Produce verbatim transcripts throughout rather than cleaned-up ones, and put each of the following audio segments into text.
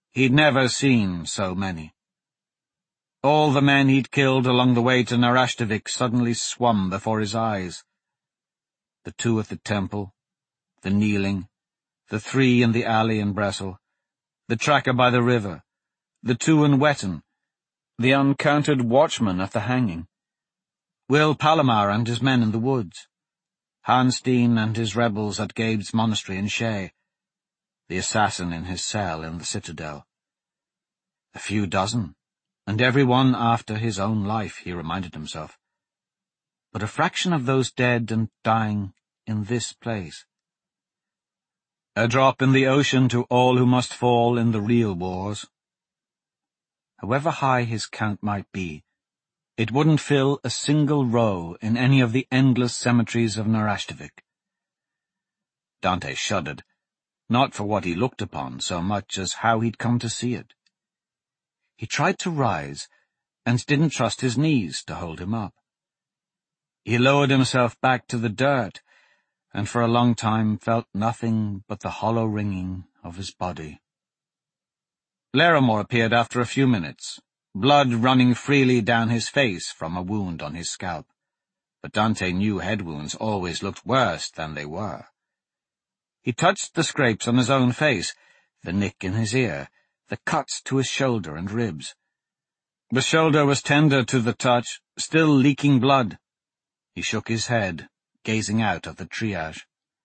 He'd never seen so many. All the men he'd killed along the way to Narashtovik suddenly swam before his eyes. The two at the temple, the kneeling, the three in the alley in Breslau, the tracker by the river, the two in Wetton, the uncounted watchman at the hanging, Will Palomar and his men in the woods, Hanstein and his rebels at Gabe's monastery in Shea, the assassin in his cell in the citadel. A few dozen, and every one after his own life, he reminded himself. But a fraction of those dead and dying in this place. A drop in the ocean to all who must fall in the real wars. However high his count might be, it wouldn't fill a single row in any of the endless cemeteries of Narashtovik. Dante shuddered, not for what he looked upon so much as how he'd come to see it. He tried to rise, and didn't trust his knees to hold him up. He lowered himself back to the dirt, and for a long time felt nothing but the hollow ringing of his body. Larimore appeared after a few minutes, blood running freely down his face from a wound on his scalp, but Dante knew head wounds always looked worse than they were. He touched the scrapes on his own face, the nick in his ear, the cuts to his shoulder and ribs. The shoulder was tender to the touch, still leaking blood. He shook his head, gazing out at the triage.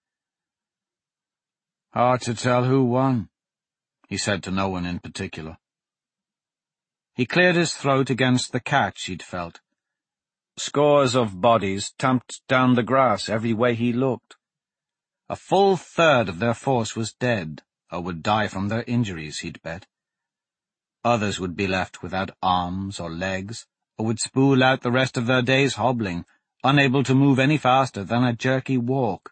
"Hard to tell who won," he said to no one in particular. He cleared his throat against the catch he'd felt. Scores of bodies tumped down the grass every way he looked. A full third of their force was dead, or would die from their injuries, he'd bet. Others would be left without arms or legs, or would spool out the rest of their days hobbling, unable to move any faster than a jerky walk.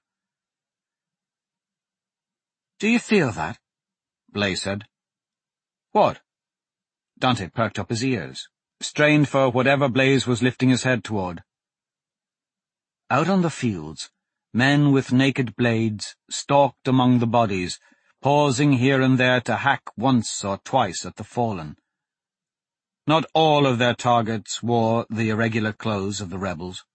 "Do you feel that?" Blaise said. "What?" Dante perked up his ears, strained for whatever Blaise was lifting his head toward. Out on the fields, men with naked blades stalked among the bodies, pausing here and there to hack once or twice at the fallen. Not all of their targets wore the irregular clothes of the rebels.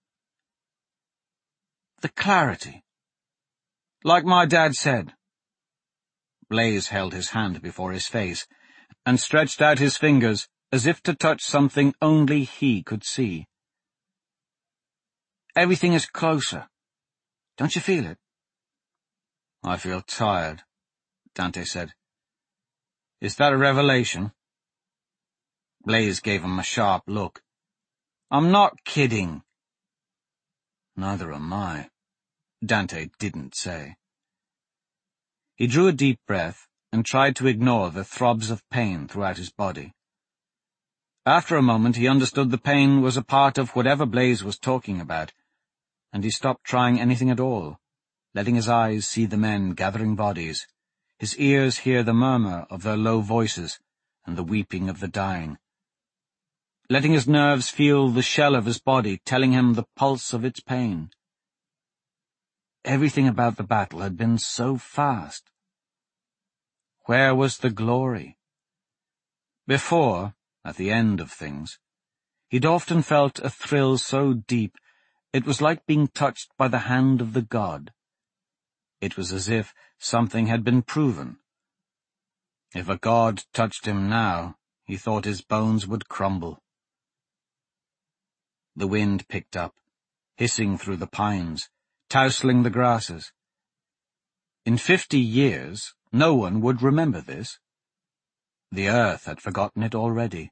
The clarity. Like my dad said. Blaise held his hand before his face, and stretched out his fingers as if to touch something only he could see. Everything is closer. Don't you feel it? "I feel tired," Dante said. "Is that a revelation?" Blaise gave him a sharp look. "I'm not kidding." "Neither am I," Dante didn't say. He drew a deep breath and tried to ignore the throbs of pain throughout his body. After a moment he understood the pain was a part of whatever Blaise was talking about, and he stopped trying anything at all, letting his eyes see the men gathering bodies, his ears hear the murmur of their low voices and the weeping of the dying, letting his nerves feel the shell of his body telling him the pulse of its pain. Everything about the battle had been so fast. Where was the glory? Before, at the end of things, he'd often felt a thrill so deep it was like being touched by the hand of the god. It was as if something had been proven. If a god touched him now, he thought his bones would crumble. The wind picked up, hissing through the pines, tousling the grasses. In fifty years, no one would remember this. The earth had forgotten it already.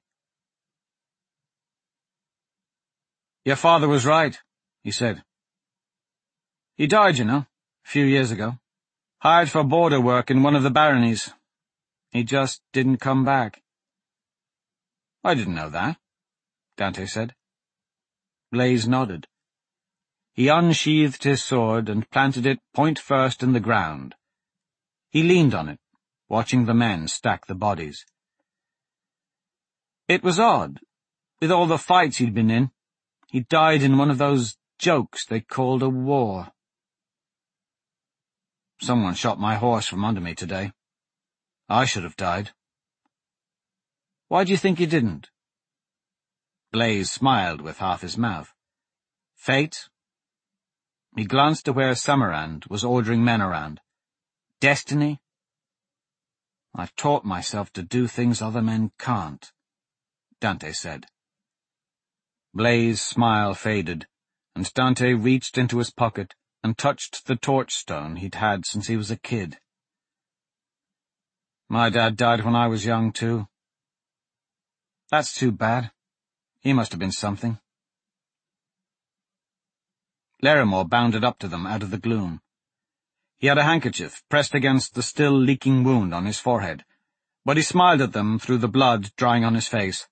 "Your father was right," he said. "He died, you know, a few years ago. Hired for border work in one of the baronies. He just didn't come back." "I didn't know that," Dante said. Blaise nodded. He unsheathed his sword and planted it point first in the ground. He leaned on it, watching the men stack the bodies. It was odd. With all the fights he'd been in, he died in one of those jokes they called a war. "Someone shot my horse from under me today. I should have died," Why do you think you didn't?" Blaise smiled with half his mouth. "Fate?" He glanced to where Summerand was ordering men around. "Destiny? I've taught myself to do things other men can't," Dante said. Blaise's smile faded, and Dante reached into his pocket and touched the torchstone he'd had since he was a kid. "My dad died when I was young, too." "That's too bad. He must have been something." Larimore bounded up to them out of the gloom. He had a handkerchief pressed against the still-leaking wound on his forehead, but he smiled at them through the blood drying on his face.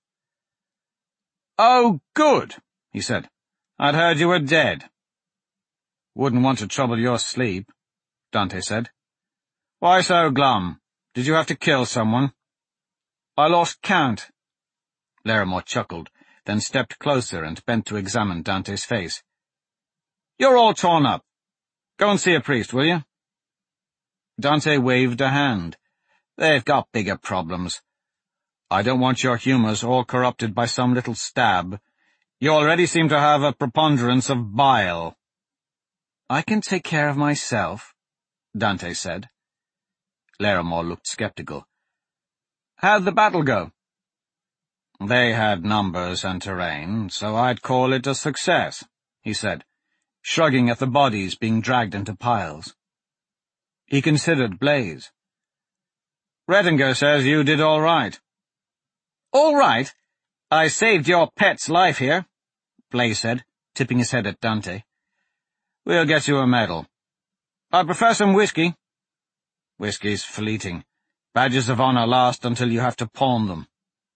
"Oh, good," he said. "I'd heard you were dead." "Wouldn't want to trouble your sleep," Dante said. "Why so glum? Did you have to kill someone?" "I lost count." Larimore chuckled, then stepped closer and bent to examine Dante's face. "You're all torn up. Go and see a priest, will you?" Dante waved a hand. "They've got bigger problems. I don't want your humours all corrupted by some little stab. You already seem to have a preponderance of bile." "I can take care of myself," Dante said. Larimore looked sceptical. "How'd the battle go?" "They had numbers and terrain, so I'd call it a success," he said, shrugging at the bodies being dragged into piles. He considered Blaise. "Rettinger says you did all right." "All right? I saved your pet's life here," Blaise said, tipping his head at Dante. "We'll get you a medal. I prefer some whiskey." "Whiskey's fleeting. Badges of honor last until you have to pawn them."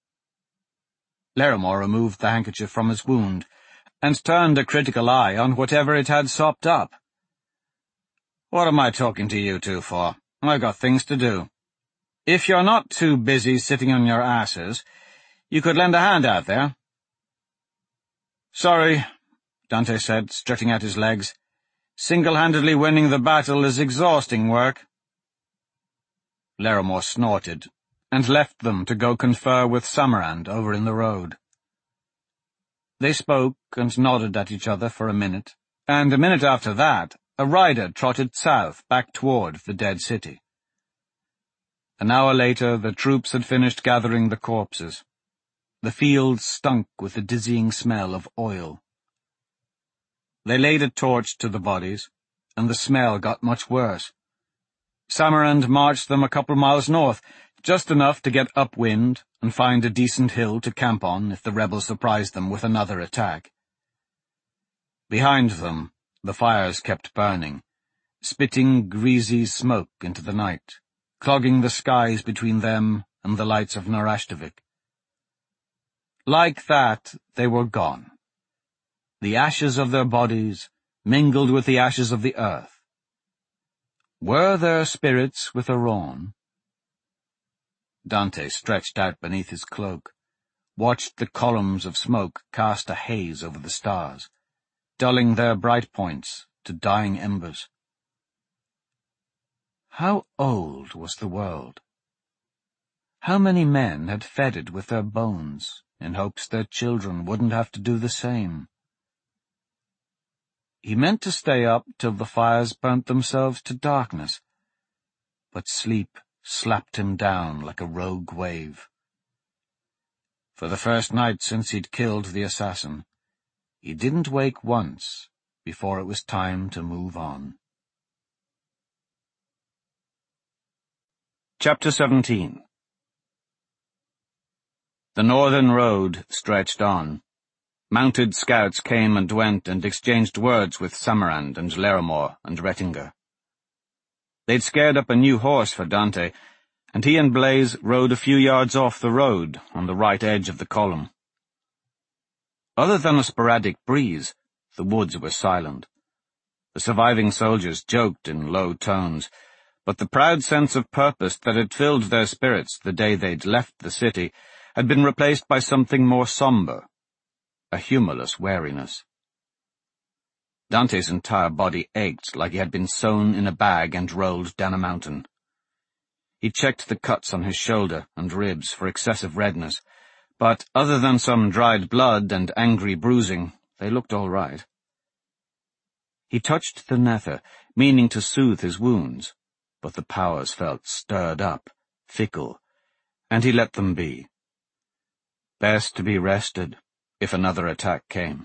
Larimore removed the handkerchief from his wound and turned a critical eye on whatever it had sopped up. "What am I talking to you two for? I've got things to do. If you're not too busy sitting on your asses, you could lend a hand out there." "Sorry," Dante said, stretching out his legs. "Single-handedly winning the battle is exhausting work." Larimore snorted and left them to go confer with Summerand over in the road. They spoke and nodded at each other for a minute, and a minute after that, a rider trotted south back toward the dead city. An hour later, the troops had finished gathering the corpses. The fields stunk with the dizzying smell of oil. They laid a torch to the bodies, and the smell got much worse. Summerand marched them a couple miles north, just enough to get upwind and find a decent hill to camp on if the rebels surprised them with another attack. Behind them, the fires kept burning, spitting greasy smoke into the night, clogging the skies between them and the lights of Narashtovik. Like that, they were gone. The ashes of their bodies mingled with the ashes of the earth. Were their spirits with Arawn? Dante stretched out beneath his cloak, watched the columns of smoke cast a haze over the stars, dulling their bright points to dying embers. How old was the world? How many men had fed it with their bones, in hopes their children wouldn't have to do the same? He meant to stay up till the fires burnt themselves to darkness, but sleep slapped him down like a rogue wave. For the first night since he'd killed the assassin, he didn't wake once before it was time to move on. Chapter seventeen. The northern road stretched on. Mounted scouts came and went and exchanged words with Summerand and Larimore and Rettinger. They'd scared up a new horse for Dante, and he and Blaise rode a few yards off the road on the right edge of the column. Other than a sporadic breeze, the woods were silent. The surviving soldiers joked in low tones, but the proud sense of purpose that had filled their spirits the day they'd left the city had been replaced by something more somber, a humorless wariness. Dante's entire body ached like he had been sewn in a bag and rolled down a mountain. He checked the cuts on his shoulder and ribs for excessive redness, But other than some dried blood and angry bruising, they looked all right. He touched the nether, meaning to soothe his wounds, but the powers felt stirred up, fickle, and he let them be. Best to be rested, if another attack came.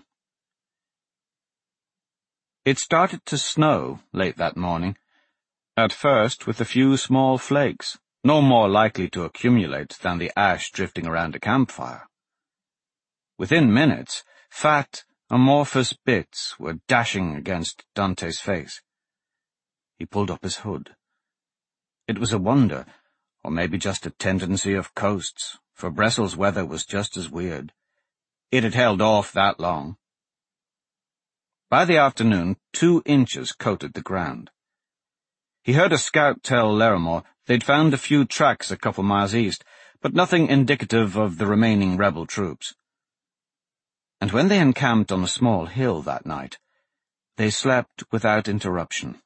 It started to snow late that morning, at first with a few small flakes, no more likely to accumulate than the ash drifting around a campfire. Within minutes, fat, amorphous bits were dashing against Dante's face. He pulled up his hood. It was a wonder, or maybe just a tendency of coasts, for Bressel's weather was just as weird. It had held off that long. By the afternoon, two inches coated the ground. He heard a scout tell Larimore they'd found a few tracks a couple miles east, but nothing indicative of the remaining rebel troops. And when they encamped on a small hill that night, they slept without interruption.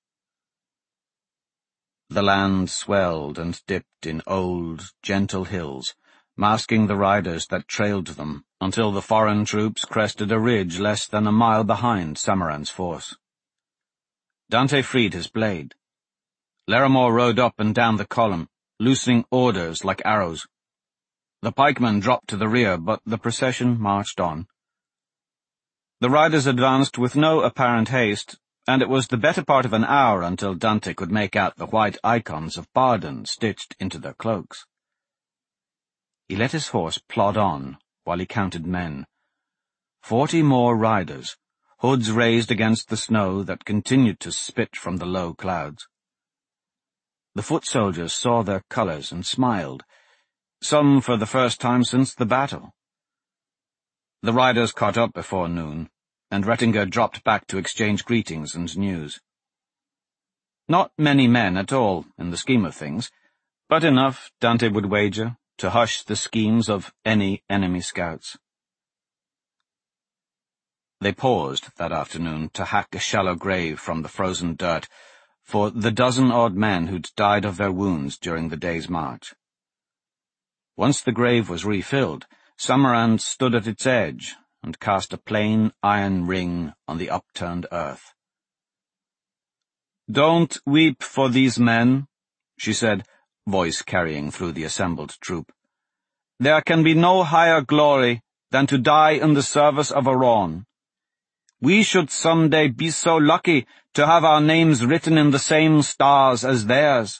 The land swelled and dipped in old, gentle hills, masking the riders that trailed them until the foreign troops crested a ridge less than a mile behind Samaran's force. Dante freed his blade. Larimore rode up and down the column, loosing orders like arrows. The pikemen dropped to the rear, but the procession marched on. The riders advanced with no apparent haste, and it was the better part of an hour until Dante could make out the white icons of Bardon stitched into their cloaks. He let his horse plod on while he counted men. Forty more riders, hoods raised against the snow that continued to spit from the low clouds. The foot soldiers saw their colours and smiled, some for the first time since the battle. The riders caught up before noon, and Rettinger dropped back to exchange greetings and news. Not many men at all, in the scheme of things, but enough, Dante would wager, to hush the schemes of any enemy scouts. They paused that afternoon to hack a shallow grave from the frozen dirt for the dozen-odd men who'd died of their wounds during the day's march. Once the grave was refilled, Samaran stood at its edge and cast a plain iron ring on the upturned earth. "Don't weep for these men," she said, voice carrying through the assembled troop. "There can be no higher glory than to die in the service of Aran. We should some day be so lucky to have our names written in the same stars as theirs."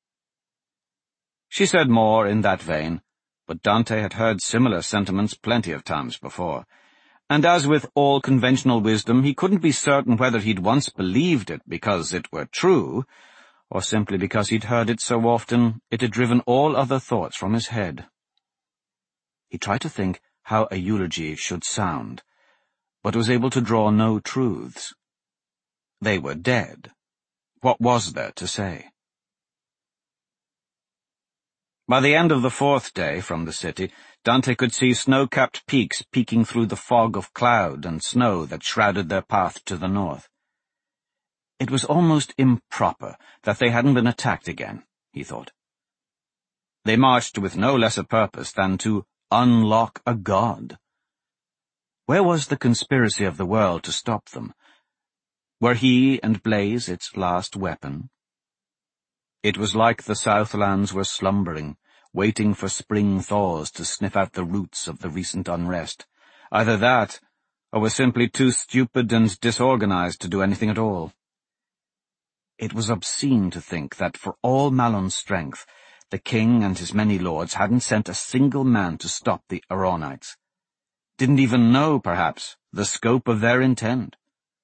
She said more in that vein, but Dante had heard similar sentiments plenty of times before, and as with all conventional wisdom, he couldn't be certain whether he'd once believed it because it were true, or simply because he'd heard it so often it had driven all other thoughts from his head. He tried to think how a eulogy should sound, but was able to draw no truths. They were dead. What was there to say? By the end of the fourth day from the city, Dante could see snow-capped peaks peeking through the fog of cloud and snow that shrouded their path to the north. It was almost improper that they hadn't been attacked again, he thought. They marched with no less a purpose than to unlock a god. Where was the conspiracy of the world to stop them? Were he and Blaze its last weapon? It was like the Southlands were slumbering, waiting for spring thaws to sniff out the roots of the recent unrest. Either that, or were simply too stupid and disorganized to do anything at all. It was obscene to think that for all Malon's strength, the king and his many lords hadn't sent a single man to stop the Aronites. Didn't even know, perhaps, the scope of their intent.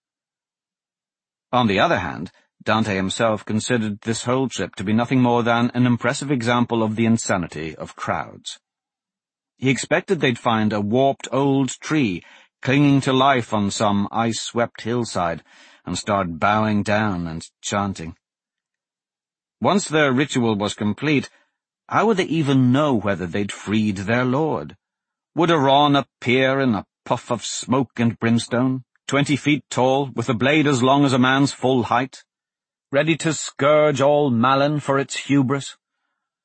On the other hand, Dante himself considered this whole trip to be nothing more than an impressive example of the insanity of crowds. He expected they'd find a warped old tree clinging to life on some ice-swept hillside and start bowing down and chanting. Once their ritual was complete, how would they even know whether they'd freed their lord? Would Aran appear in a puff of smoke and brimstone, twenty feet tall, with a blade as long as a man's full height, ready to scourge all Malon for its hubris?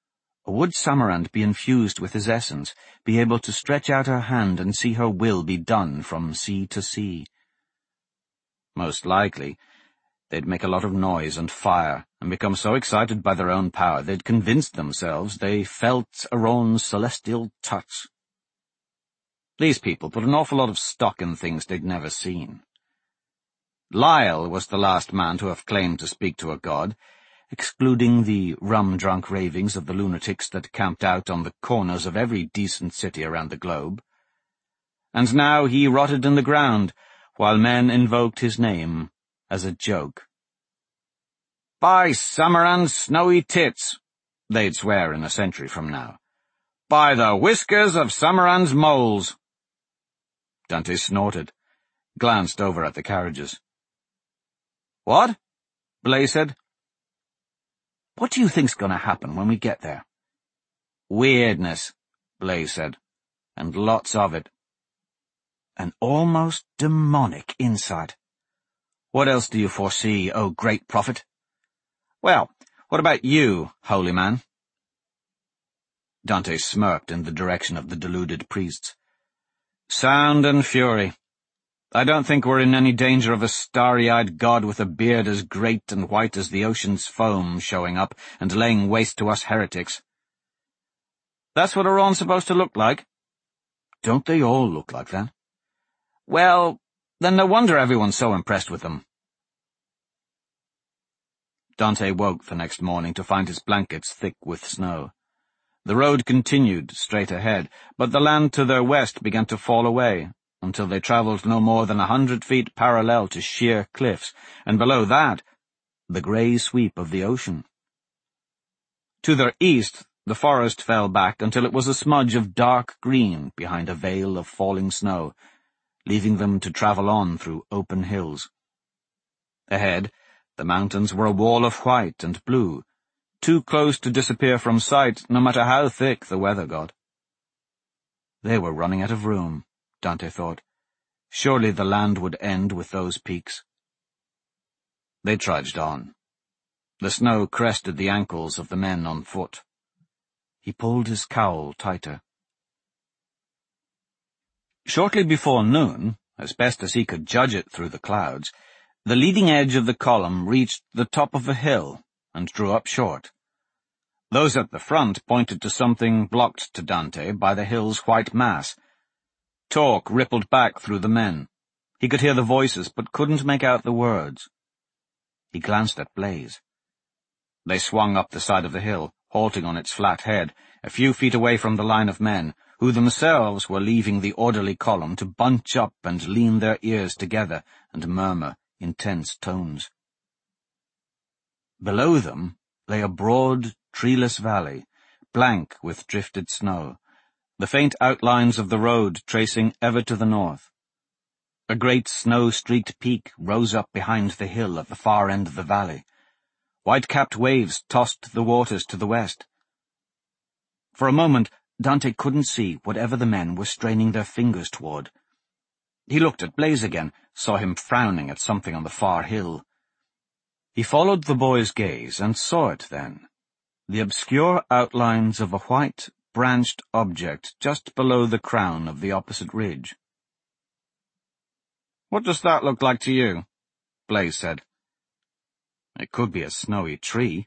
Would Summerand be infused with his essence, be able to stretch out her hand and see her will be done from sea to sea? Most likely, they'd make a lot of noise and fire, and become so excited by their own power they'd convinced themselves they felt Aron's celestial touch. These people put an awful lot of stock in things they'd never seen. Lyle was the last man to have claimed to speak to a god, excluding the rum-drunk ravings of the lunatics that camped out on the corners of every decent city around the globe. And now he rotted in the ground, while men invoked his name as a joke. "By Summerand's snowy tits," they'd swear in a century from now. "By the whiskers of Summerand's moles." Dante snorted, glanced over at the carriages. "What?" Blay said. "What do you think's going to happen when we get there?" "Weirdness," Blay said, "and lots of it." "An almost demonic insight. What else do you foresee, O great prophet?" "Well, what about you, holy man?" Dante smirked in the direction of the deluded priests. "Sound and fury. I don't think we're in any danger of a starry-eyed god with a beard as great and white as the ocean's foam showing up and laying waste to us heretics." "That's what Aron's supposed to look like?" "Don't they all look like that?" "Well, then no wonder everyone's so impressed with them." Dante woke the next morning to find his blankets thick with snow. The road continued straight ahead, but the land to their west began to fall away, until they travelled no more than a hundred feet parallel to sheer cliffs, and below that, the grey sweep of the ocean. To their east, the forest fell back until it was a smudge of dark green behind a veil of falling snow, leaving them to travel on through open hills. Ahead, the mountains were a wall of white and blue, too close to disappear from sight, no matter how thick the weather got. They were running out of room, Dante thought. Surely the land would end with those peaks. They trudged on. The snow crested the ankles of the men on foot. He pulled his cowl tighter. Shortly before noon, as best as he could judge it through the clouds, the leading edge of the column reached the top of a hill and drew up short. Those at the front pointed to something blocked to Dante by the hill's white mass. Talk rippled back through the men. He could hear the voices, but couldn't make out the words. He glanced at Blaze. They swung up the side of the hill, halting on its flat head, a few feet away from the line of men, who themselves were leaving the orderly column to bunch up and lean their ears together and murmur in tense tones. Below them lay a broad, treeless valley, blank with drifted snow, the faint outlines of the road tracing ever to the north. A great snow-streaked peak rose up behind the hill at the far end of the valley. White-capped waves tossed the waters to the west. For a moment, Dante couldn't see whatever the men were straining their fingers toward. He looked at Blaze again, saw him frowning at something on the far hill. He followed the boy's gaze and saw it then, the obscure outlines of a white, branched object just below the crown of the opposite ridge. "What does that look like to you?" Blaze said. "It could be a snowy tree."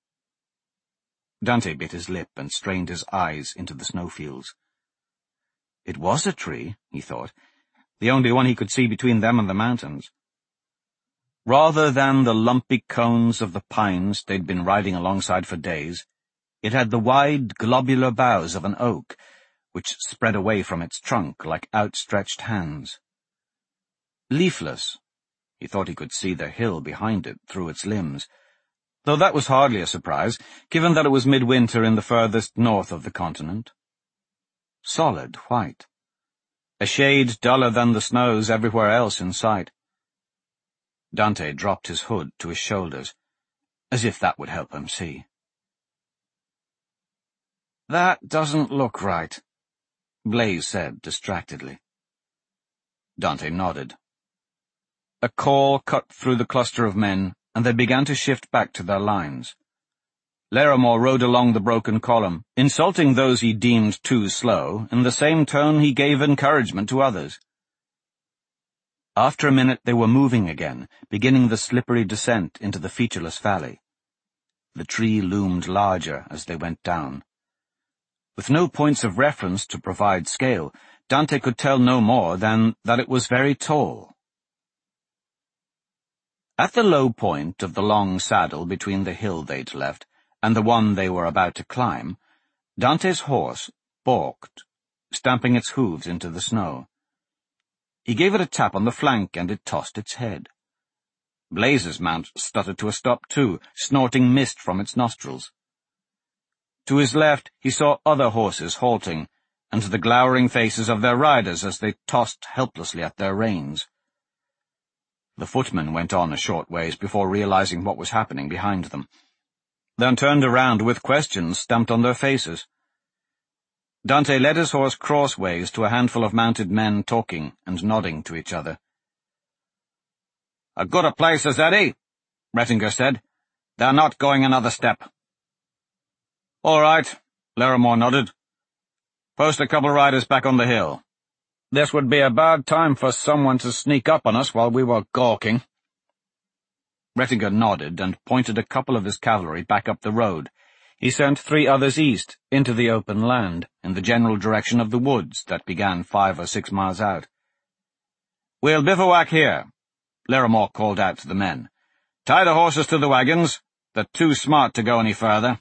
Dante bit his lip and strained his eyes into the snowfields. It was a tree, he thought, the only one he could see between them and the mountains. Rather than the lumpy cones of the pines they'd been riding alongside for days, it had the wide, globular boughs of an oak, which spread away from its trunk like outstretched hands. Leafless, he thought he could see the hill behind it through its limbs, though that was hardly a surprise, given that it was midwinter in the furthest north of the continent. Solid white, a shade duller than the snows everywhere else in sight. Dante dropped his hood to his shoulders, as if that would help him see. "That doesn't look right," Blaze said distractedly. Dante nodded. A call cut through the cluster of men, and they began to shift back to their lines. Laramore rode along the broken column, insulting those he deemed too slow, in the same tone he gave encouragement to others. After a minute they were moving again, beginning the slippery descent into the featureless valley. The tree loomed larger as they went down. With no points of reference to provide scale, Dante could tell no more than that it was very tall. At the low point of the long saddle between the hill they'd left and the one they were about to climb, Dante's horse balked, stamping its hooves into the snow. He gave it a tap on the flank, and it tossed its head. Blaze's mount stuttered to a stop too, snorting mist from its nostrils. To his left he saw other horses halting, and the glowering faces of their riders as they tossed helplessly at their reins. The footmen went on a short ways before realizing what was happening behind them, then turned around with questions stamped on their faces. Dante led his horse crossways to a handful of mounted men talking and nodding to each other. "A good a place as any," Rettinger said. "They're not going another step." "All right," Laramore nodded. "Post a couple riders back on the hill. This would be a bad time for someone to sneak up on us while we were gawking." Rettinger nodded and pointed a couple of his cavalry back up the road. He sent three others east, into the open land, in the general direction of the woods that began five or six miles out. "We'll bivouac here," Laramore called out to the men. "Tie the horses to the wagons. They're too smart to go any further."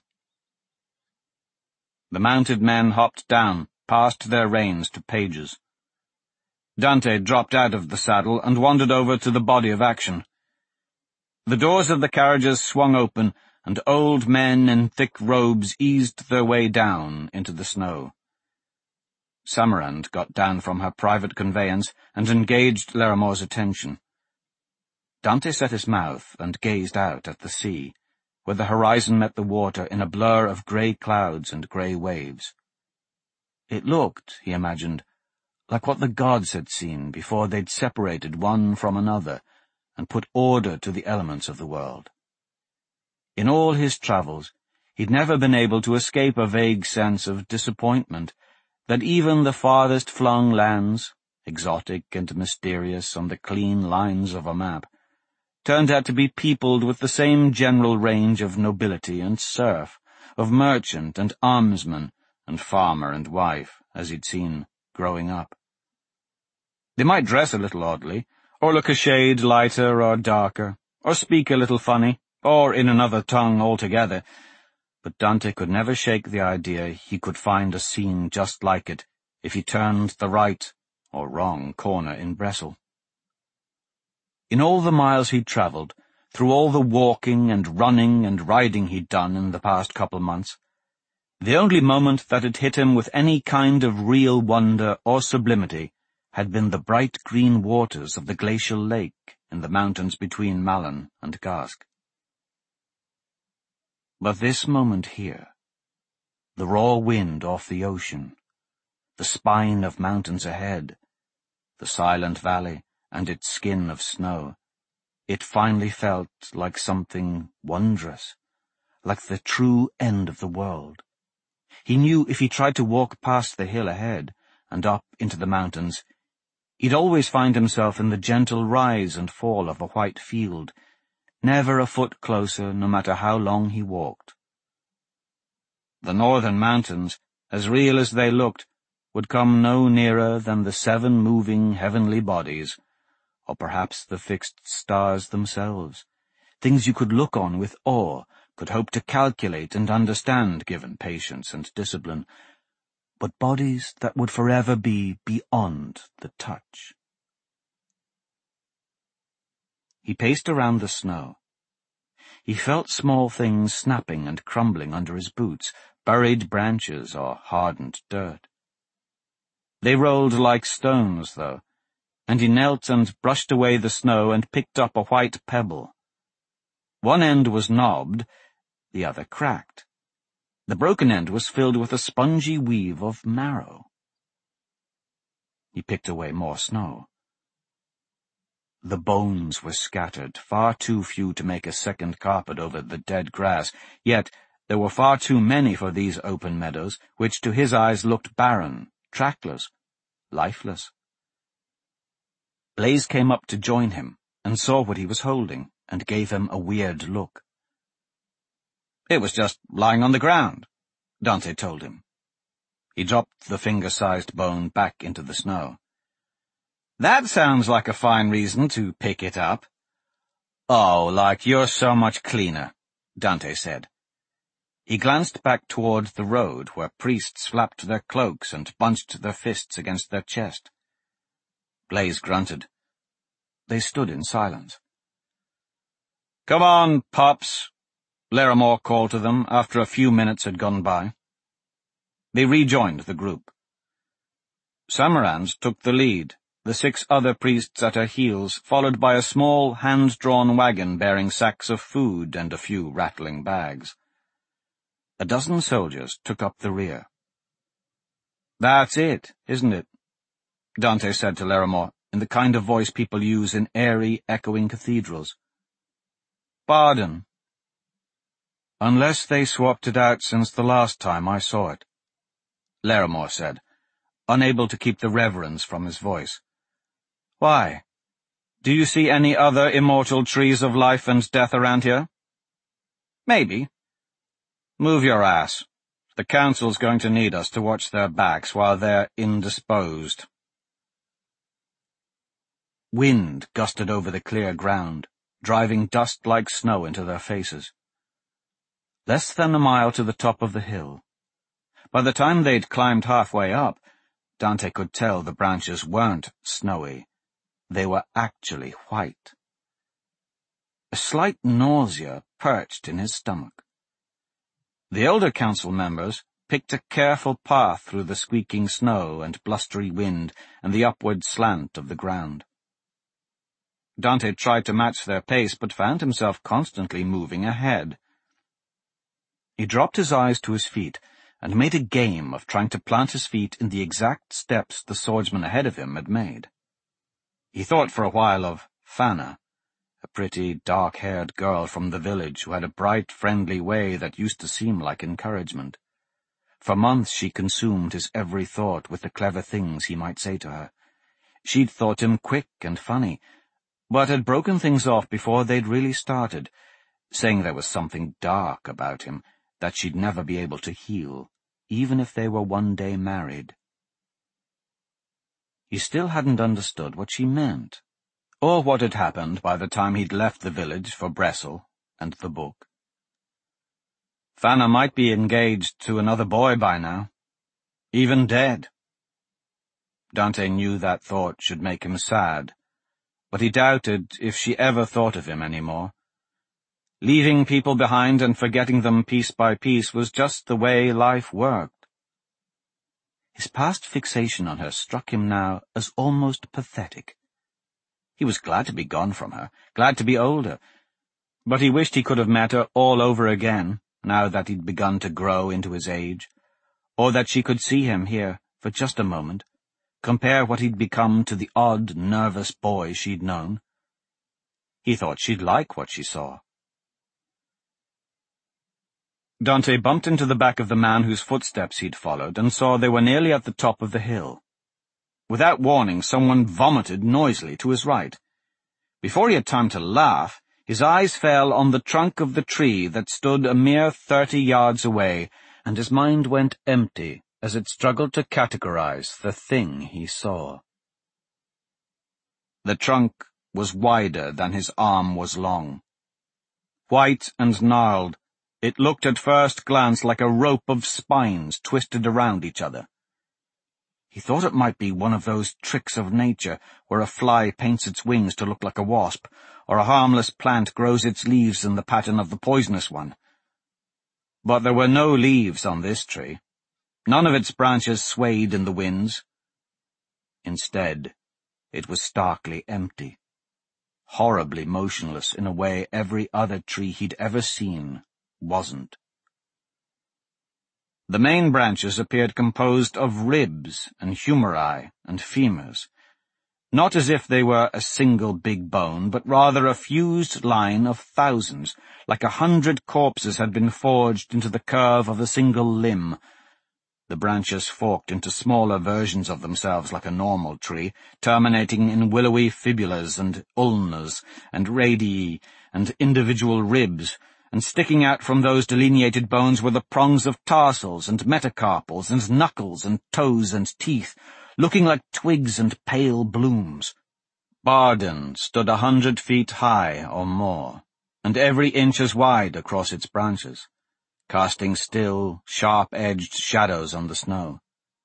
The mounted men hopped down, passed their reins to pages. Dante dropped out of the saddle and wandered over to the body of action. The doors of the carriages swung open, and old men in thick robes eased their way down into the snow. Samarand got down from her private conveyance and engaged Laramore's attention. Dante set his mouth and gazed out at the sea, where the horizon met the water in a blur of grey clouds and grey waves. It looked, he imagined, like what the gods had seen before they'd separated one from another and put order to the elements of the world. In all his travels, he'd never been able to escape a vague sense of disappointment that even the farthest-flung lands, exotic and mysterious on the clean lines of a map, turned out to be peopled with the same general range of nobility and serf, of merchant and almsman, and farmer and wife, as he'd seen growing up. They might dress a little oddly, or look a shade lighter or darker, or speak a little funny, or in another tongue altogether, but Dante could never shake the idea he could find a scene just like it if he turned the right or wrong corner in Bressel. In all the miles he'd travelled, through all the walking and running and riding he'd done in the past couple months, the only moment that had hit him with any kind of real wonder or sublimity had been the bright green waters of the glacial lake in the mountains between Malin and Gask. But this moment here, the raw wind off the ocean, the spine of mountains ahead, the silent valley and its skin of snow, it finally felt like something wondrous, like the true end of the world. He knew if he tried to walk past the hill ahead and up into the mountains, he'd always find himself in the gentle rise and fall of a white field, never a foot closer no matter how long he walked. The northern mountains, as real as they looked, would come no nearer than the seven moving heavenly bodies, or perhaps the fixed stars themselves, things you could look on with awe, could hope to calculate and understand given patience and discipline, but bodies that would forever be beyond the touch. He paced around the snow. He felt small things snapping and crumbling under his boots, buried branches or hardened dirt. They rolled like stones, though, and he knelt and brushed away the snow and picked up a white pebble. One end was knobbed, the other cracked. The broken end was filled with a spongy weave of marrow. He picked away more snow. The bones were scattered, far too few to make a second carpet over the dead grass, yet, There were far too many for these open meadows, which to his eyes looked barren, trackless, lifeless. Blaise came up to join him and saw what he was holding, and gave him a weird look. "It was just lying on the ground," Dante told him. He dropped the finger-sized bone back into the snow. "That sounds like a fine reason to pick it up." "Oh, like you're so much cleaner," Dante said. He glanced back toward the road, where priests flapped their cloaks and bunched their fists against their chest. Blaise grunted. They stood in silence. "Come on, Pops," Larimore called to them after a few minutes had gone by. They rejoined the group. Samarans took the lead, the six other priests at her heels, followed by a small, hand-drawn wagon bearing sacks of food and a few rattling bags. A dozen soldiers took up the rear. "That's it, isn't it?" Dante said to Larimore, in the kind of voice people use in airy, echoing cathedrals. "Pardon." "Unless they swapped it out since the last time I saw it," Larimore said, unable to keep the reverence from his voice. "Why? Do you see any other immortal trees of life and death around here?" "Maybe." "Move your ass. The council's going to need us to watch their backs while they're indisposed." Wind gusted over the clear ground, driving dust like snow into their faces. Less than a mile to the top of the hill. By the time they'd climbed halfway up, Dante could tell the branches weren't snowy. They were actually white. A slight nausea perched in his stomach. The elder council members picked a careful path through the squeaking snow and blustery wind and the upward slant of the ground. Dante tried to match their pace, but found himself constantly moving ahead. He dropped his eyes to his feet and made a game of trying to plant his feet in the exact steps the swordsman ahead of him had made. He thought for a while of Fana, a pretty, dark-haired girl from the village who had a bright, friendly way that used to seem like encouragement. For months she consumed his every thought with the clever things he might say to her. She'd thought him quick and funny, but had broken things off before they'd really started, saying there was something dark about him that she'd never be able to heal, even if they were one day married. He still hadn't understood what she meant, or what had happened by the time he'd left the village for Bressel and the book. Fana might be engaged to another boy by now, even dead. Dante knew that thought should make him sad, but he doubted if she ever thought of him any more. Leaving people behind and forgetting them piece by piece was just the way life worked. His past fixation on her struck him now as almost pathetic. He was glad to be gone from her, glad to be older, but he wished he could have met her all over again, now that he'd begun to grow into his age, or that she could see him here for just a moment, compare what he'd become to the odd, nervous boy she'd known. He thought she'd like what she saw. Dante bumped into the back of the man whose footsteps he'd followed and saw they were nearly at the top of the hill. Without warning, someone vomited noisily to his right. Before he had time to laugh, his eyes fell on the trunk of the tree that stood a mere thirty yards away, and his mind went empty as it struggled to categorize the thing he saw. The trunk was wider than his arm was long. White and gnarled, it looked at first glance like a rope of spines twisted around each other. He thought it might be one of those tricks of nature where a fly paints its wings to look like a wasp, or a harmless plant grows its leaves in the pattern of the poisonous one. But there were no leaves on this tree. None of its branches swayed in the winds. Instead, it was starkly empty, horribly motionless in a way every other tree he'd ever seen wasn't. The main branches appeared composed of ribs and humeri and femurs. not as if they were a single big bone, but rather a fused line of thousands, like a hundred corpses had been forged into the curve of a single limb. The branches forked into smaller versions of themselves like a normal tree, terminating in willowy fibulas and ulnas and radii and individual ribs, and sticking out from those delineated bones were the prongs of tarsals and metacarpals and knuckles and toes and teeth, looking like twigs and pale blooms. Bardon stood a hundred feet high or more, and every inch as wide across its branches, casting still, sharp-edged shadows on the snow.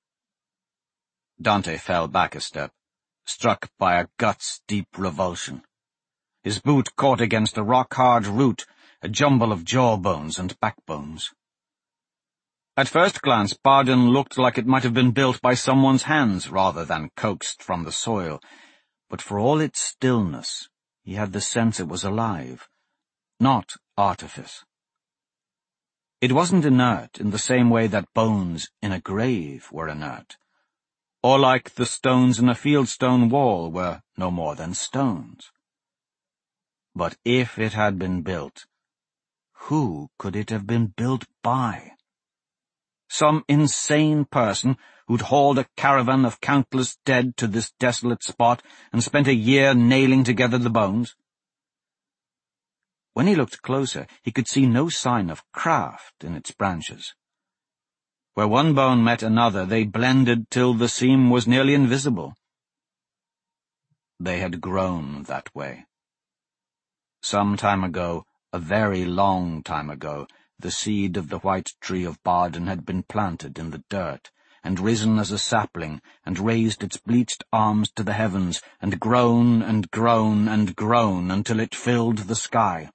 Dante fell back a step, struck by a guts-deep revulsion. His boot caught against a rock-hard root, a jumble of jawbones and backbones. At first glance, Bardon looked like it might have been built by someone's hands rather than coaxed from the soil, but for all its stillness, he had the sense it was alive, not artifice. It wasn't inert in the same way that bones in a grave were inert, or like the stones in a fieldstone wall were no more than stones. But if it had been built, who could it have been built by? Some insane person who'd hauled a caravan of countless dead to this desolate spot and spent a year nailing together the bones? When he looked closer, he could see no sign of craft in its branches. Where one bone met another, they blended till the seam was nearly invisible. They had grown that way. Some time ago, a very long time ago, the seed of the white tree of Bardon had been planted in the dirt, and risen as a sapling, and raised its bleached arms to the heavens, and grown and grown and grown until it filled the sky.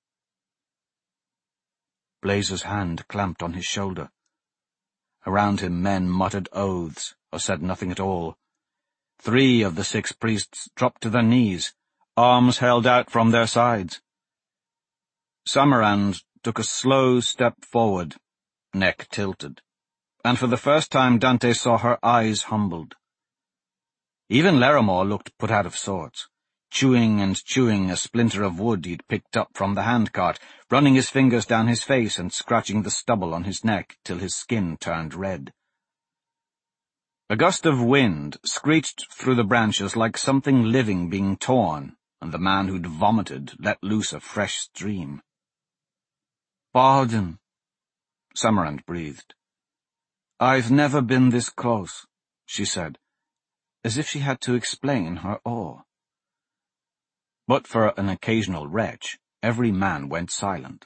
Blazer's hand clamped on his shoulder. Around him men muttered oaths, or said nothing at all. Three of the six priests dropped to their knees, arms held out from their sides. Summerand took a slow step forward, neck tilted, and for the first time Dante saw her eyes humbled. Even Larimore looked put out of sorts, chewing and chewing a splinter of wood he'd picked up from the handcart, running his fingers down his face and scratching the stubble on his neck till his skin turned red. A gust of wind screeched through the branches like something living being torn, and the man who'd vomited let loose a fresh stream. "Bardon," Summerand breathed. "I've never been this close," she said, as if she had to explain her awe. But for an occasional retch, every man went silent.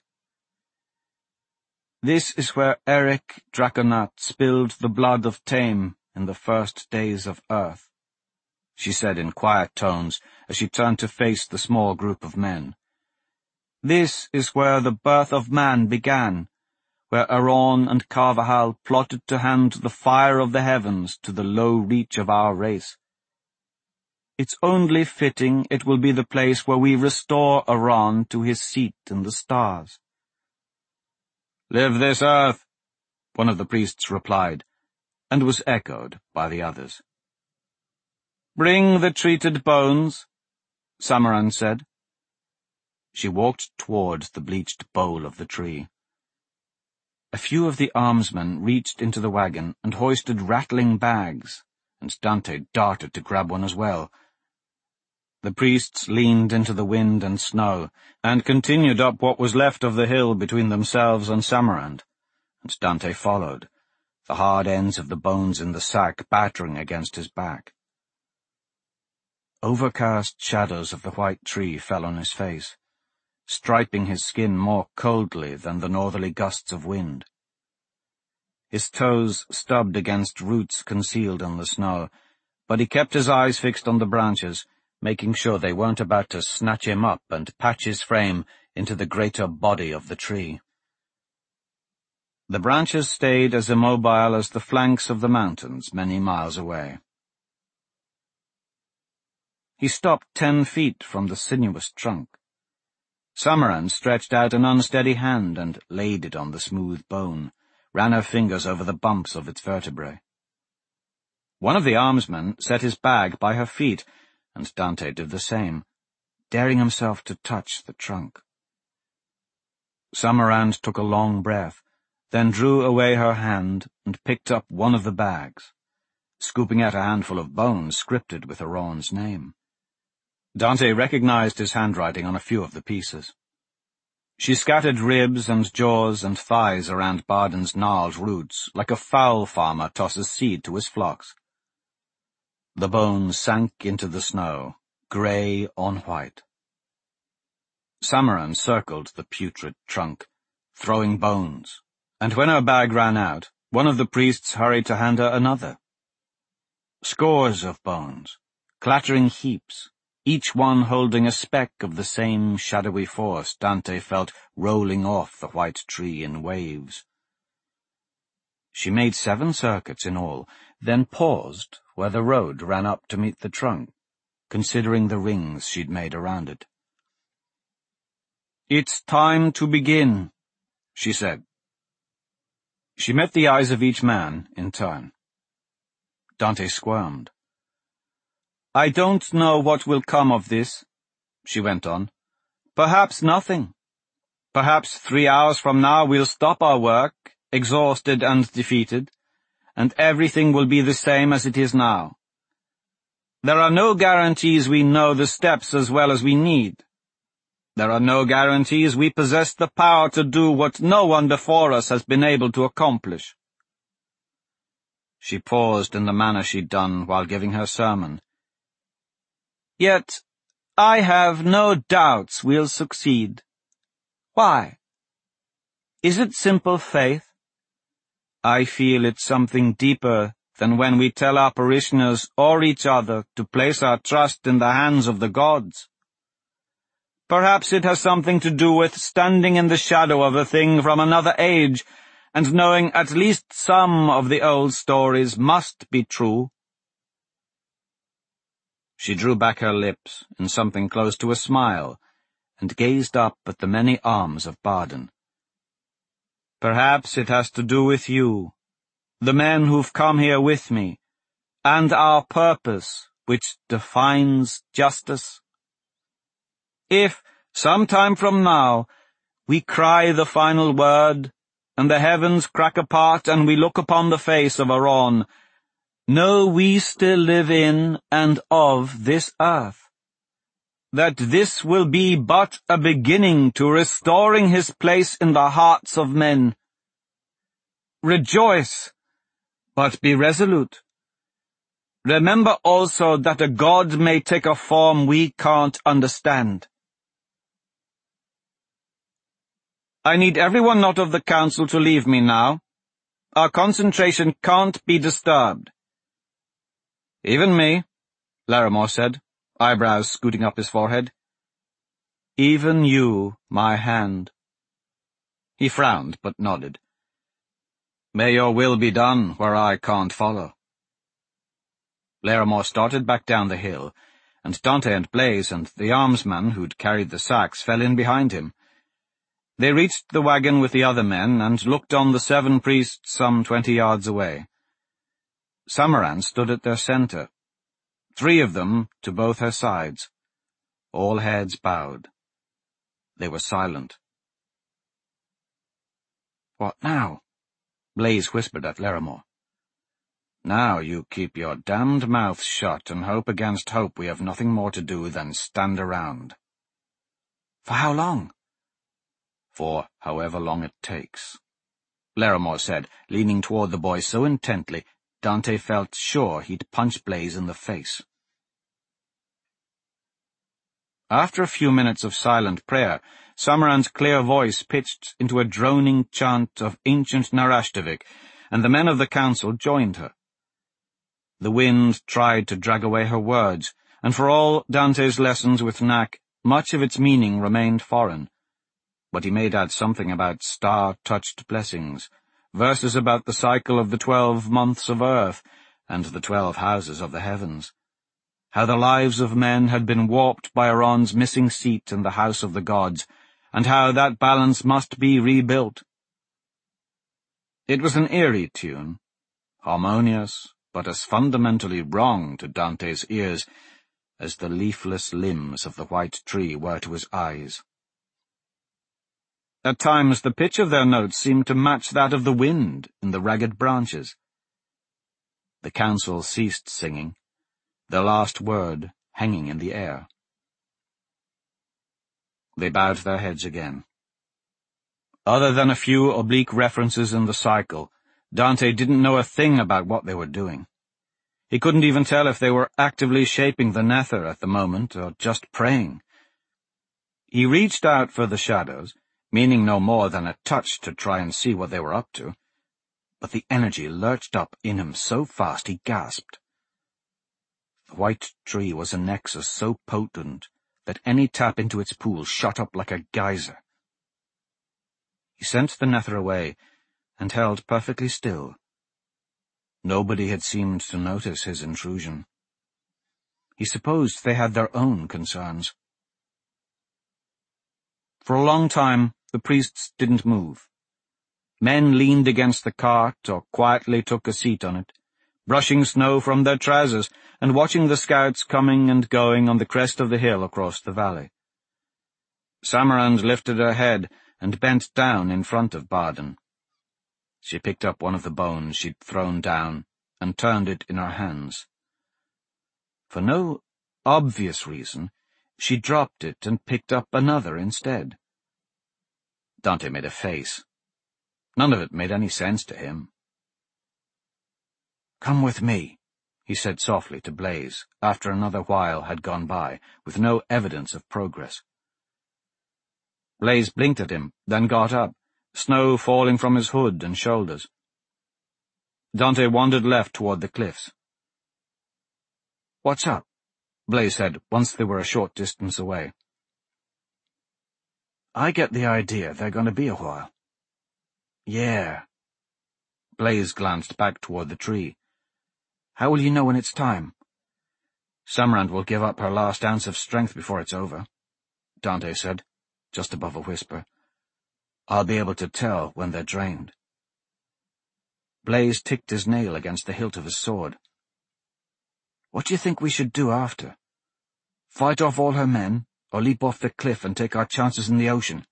"This is where Eric Draconat spilled the blood of Tame in the first days of Earth," she said in quiet tones as she turned to face the small group of men. "This is where the birth of man began, where Aron and Carvajal plotted to hand the fire of the heavens to the low reach of our race. It's only fitting it will be the place where we restore Aron to his seat in the stars." "Live this earth," one of the priests replied, and was echoed by the others. "Bring the treated bones," Summerand said. She walked towards the bleached bole of the tree. A few of the armsmen reached into the wagon and hoisted rattling bags, and Dante darted to grab one as well. The priests leaned into the wind and snow, and continued up what was left of the hill between themselves and Summerand, and Dante followed, the hard ends of the bones in the sack battering against his back. Overcast shadows of the white tree fell on his face, striping his skin more coldly than the northerly gusts of wind. His toes stubbed against roots concealed in the snow, but he kept his eyes fixed on the branches, making sure they weren't about to snatch him up and patch his frame into the greater body of the tree. The branches stayed as immobile as the flanks of the mountains many miles away. He stopped ten feet from the sinuous trunk. Summerand stretched out an unsteady hand and laid it on the smooth bone, ran her fingers over the bumps of its vertebrae. One of the armsmen set his bag by her feet, and Dante did the same, daring himself to touch the trunk. Summerand took a long breath, then drew away her hand and picked up one of the bags, scooping out a handful of bones scripted with Aron's name. Dante recognized his handwriting on a few of the pieces. She scattered ribs and jaws and thighs around Barden's gnarled roots, like a fowl farmer tosses seed to his flocks. The bones sank into the snow, grey on white. Summerand circled the putrid trunk, throwing bones, and when her bag ran out, one of the priests hurried to hand her another. Scores of bones, clattering heaps, each one holding a speck of the same shadowy force Dante felt rolling off the white tree in waves. She made seven circuits in all, then paused where the road ran up to meet the trunk, considering the rings she'd made around it. "It's time to begin," she said. She met the eyes of each man in turn. Dante squirmed. "I don't know what will come of this," she went on. "Perhaps nothing. Perhaps three hours from now we'll stop our work, exhausted and defeated, and everything will be the same as it is now. There are no guarantees we know the steps as well as we need. There are no guarantees we possess the power to do what no one before us has been able to accomplish." She paused in the manner she'd done while giving her sermon. "Yet I have no doubts we'll succeed. Why? Is it simple faith? I feel it's something deeper than when we tell our parishioners or each other to place our trust in the hands of the gods. Perhaps it has something to do with standing in the shadow of a thing from another age and knowing at least some of the old stories must be true." She drew back her lips in something close to a smile and gazed up at the many arms of Barden. "Perhaps it has to do with you, the men who've come here with me, and our purpose, which defines justice. If, some time from now, we cry the final word, and the heavens crack apart and we look upon the face of Aron, know we still live in and of this earth, that this will be but a beginning to restoring his place in the hearts of men. Rejoice, but be resolute. Remember also that a God may take a form we can't understand. I need everyone not of the council to leave me now. Our concentration can't be disturbed." "Even me," Larimore said, eyebrows scooting up his forehead. "Even you, my hand." He frowned, but nodded. "May your will be done where I can't follow." Larimore started back down the hill, and Dante and Blaise and the armsman who'd carried the sacks fell in behind him. They reached the wagon with the other men and looked on the seven priests some twenty yards away. Summerand stood at their center, three of them to both her sides, all heads bowed. They were silent. "What now?" Blaise whispered at Larimore. "Now you keep your damned mouth shut and hope against hope we have nothing more to do than stand around." "For how long?" "For however long it takes," Larimore said, leaning toward the boy so intently Dante felt sure he'd punch Blaise in the face. After a few minutes of silent prayer, Summerand's clear voice pitched into a droning chant of ancient Narashtovik, and the men of the council joined her. The wind tried to drag away her words, and for all Dante's lessons with Knack, much of its meaning remained foreign. But he made out something about star-touched blessings, verses about the cycle of the twelve months of earth, and the twelve houses of the heavens, how the lives of men had been warped by Aron's missing seat in the house of the gods, and how that balance must be rebuilt. It was an eerie tune, harmonious, but as fundamentally wrong to Dante's ears as the leafless limbs of the white tree were to his eyes. At times the pitch of their notes seemed to match that of the wind in the ragged branches. The council ceased singing, their last word hanging in the air. They bowed their heads again. Other than a few oblique references in the cycle, Dante didn't know a thing about what they were doing. He couldn't even tell if they were actively shaping the nether at the moment or just praying. He reached out for the shadows, meaning no more than a touch to try and see what they were up to, but the energy lurched up in him so fast he gasped. The white tree was a nexus so potent that any tap into its pool shot up like a geyser. He sent the nether away and held perfectly still. Nobody had seemed to notice his intrusion. He supposed they had their own concerns. For a long time, the priests didn't move. Men leaned against the cart or quietly took a seat on it, brushing snow from their trousers and watching the scouts coming and going on the crest of the hill across the valley. Samarand lifted her head and bent down in front of Bardin. She picked up one of the bones she'd thrown down and turned it in her hands. For no obvious reason, she dropped it and picked up another instead. Dante made a face. None of it made any sense to him. "Come with me," he said softly to Blaise, after another while had gone by, with no evidence of progress. Blaise blinked at him, then got up, snow falling from his hood and shoulders. Dante wandered left toward the cliffs. "What's up?" Blaise said, once they were a short distance away. "I get the idea they're going to be a while." "Yeah." Blaise glanced back toward the tree. "How will you know when it's time?" "Samarand will give up her last ounce of strength before it's over," Dante said, just above a whisper. "I'll be able to tell when they're drained." Blaise ticked his nail against the hilt of his sword. "What do you think we should do after? Fight off all her men, or leap off the cliff and take our chances in the ocean?"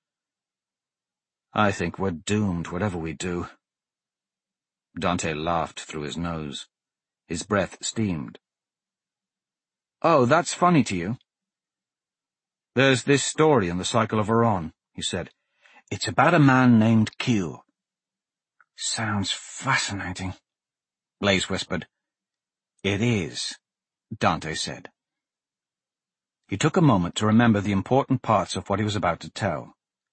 "I think we're doomed, whatever we do." Dante laughed through his nose. His breath steamed. "Oh, that's funny to you?" "There's this story in the Cycle of Oran," he said. "It's about a man named Keel." "Sounds fascinating," Blaise whispered. "It is," Dante said. He took a moment to remember the important parts of what he was about to tell.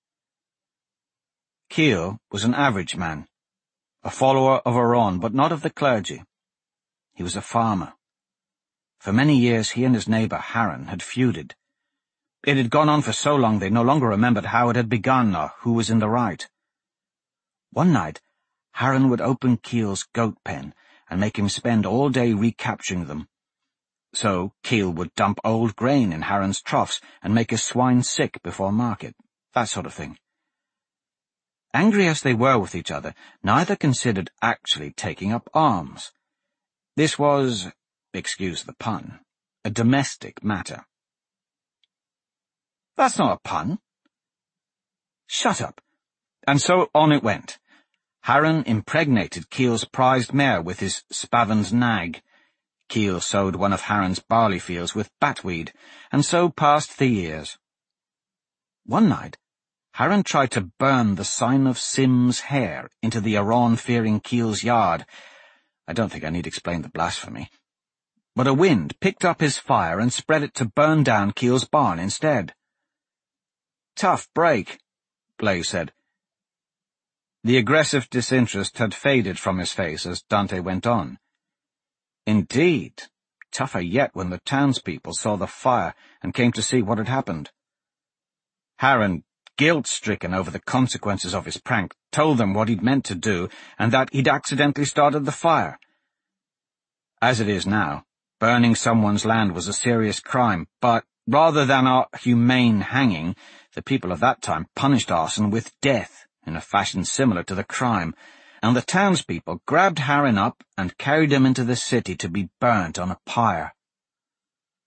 Keel was an average man, a follower of Oran, but not of the clergy. He was a farmer. For many years he and his neighbour Harren had feuded. It had gone on for so long they no longer remembered how it had begun or who was in the right. One night, Harren would open Keel's goat pen and make him spend all day recapturing them. So Keel would dump old grain in Harren's troughs and make his swine sick before market, that sort of thing. Angry as they were with each other, neither considered actually taking up arms. This was, excuse the pun, a domestic matter. "That's not a pun." "Shut up." And so on it went. Harren impregnated Keel's prized mare with his spavin's nag. Keel sowed one of Harren's barley fields with batweed, and so passed the years. One night, Harren tried to burn the sign of Sim's hair into the Oran-fearing Keel's yard. I don't think I need explain the blasphemy. But a wind picked up his fire and spread it to burn down Keel's barn instead. "Tough break," Blaise said. The aggressive disinterest had faded from his face as Dante went on. Indeed, tougher yet when the townspeople saw the fire and came to see what had happened. Harren, guilt-stricken over the consequences of his prank, told them what he'd meant to do and that he'd accidentally started the fire. As it is now, burning someone's land was a serious crime, but rather than a humane hanging, the people of that time punished arson with death in a fashion similar to the crime, and the townspeople grabbed Harren up and carried him into the city to be burnt on a pyre.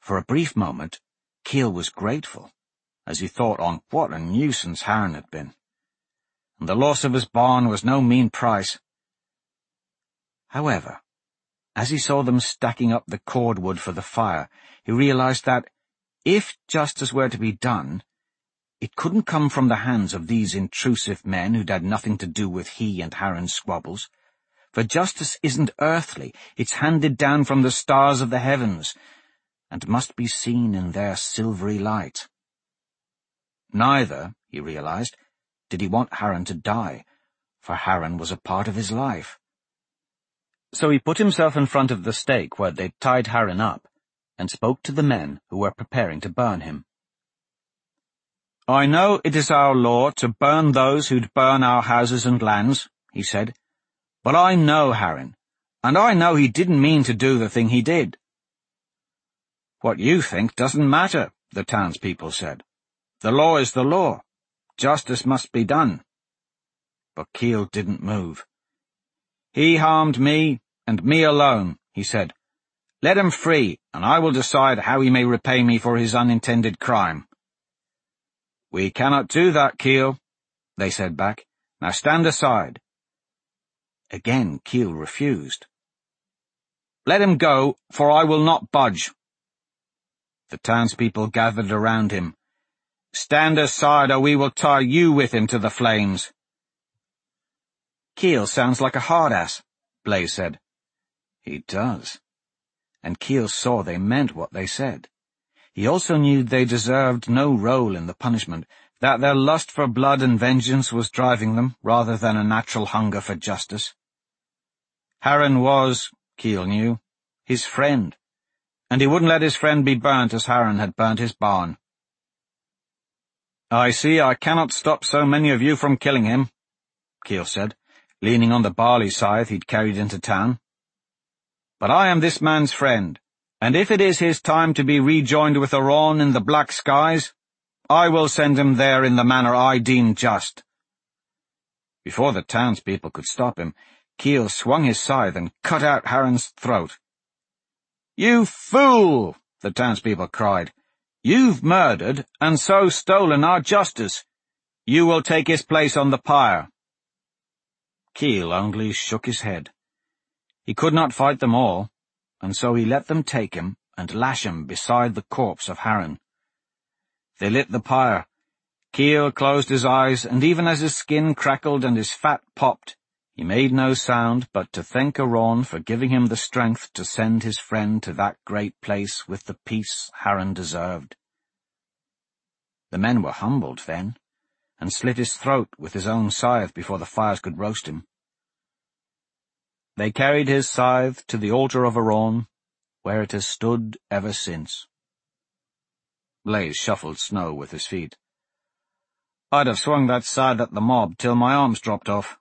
For a brief moment, Keel was grateful, as he thought on what a nuisance Harren had been. And the loss of his barn was no mean price. However, as he saw them stacking up the cordwood for the fire, he realized that, if justice were to be done, it couldn't come from the hands of these intrusive men who'd had nothing to do with he and Harren's squabbles. For justice isn't earthly, it's handed down from the stars of the heavens, and must be seen in their silvery light. Neither, he realized, did he want Harren to die, for Harren was a part of his life. So he put himself in front of the stake where they'd tied Harren up, and spoke to the men who were preparing to burn him. "I know it is our law to burn those who'd burn our houses and lands," he said, "but I know Harren, and I know he didn't mean to do the thing he did." "What you think doesn't matter," the townspeople said. "The law is the law. Justice must be done." But Keel didn't move. "He harmed me, and me alone," he said. "Let him free, and I will decide how he may repay me for his unintended crime." "We cannot do that, Keel," they said back. "Now stand aside." Again Keel refused. "Let him go, for I will not budge." The townspeople gathered around him. "Stand aside, or we will tie you with him to the flames." "Keel sounds like a hard-ass," Blaze said. "He does." And Keel saw they meant what they said. He also knew they deserved no role in the punishment, that their lust for blood and vengeance was driving them, rather than a natural hunger for justice. Harren was, Keel knew, his friend, and he wouldn't let his friend be burnt as Harren had burnt his barn. "I see I cannot stop so many of you from killing him," Keel said, leaning on the barley scythe he'd carried into town. "But I am this man's friend, and if it is his time to be rejoined with Aron in the black skies, I will send him there in the manner I deem just." Before the townspeople could stop him, Keel swung his scythe and cut out Harren's throat. "You fool!" the townspeople cried. "You've murdered, and so stolen our justice. You will take his place on the pyre." Keel only shook his head. He could not fight them all, and so he let them take him and lash him beside the corpse of Harren. They lit the pyre. Keel closed his eyes, and even as his skin crackled and his fat popped, he made no sound but to thank Aron for giving him the strength to send his friend to that great place with the peace Harren deserved. The men were humbled then, and slit his throat with his own scythe before the fires could roast him. They carried his scythe to the altar of Aron, where it has stood ever since. Blaze shuffled snow with his feet. "I'd have swung that scythe at the mob till my arms dropped off."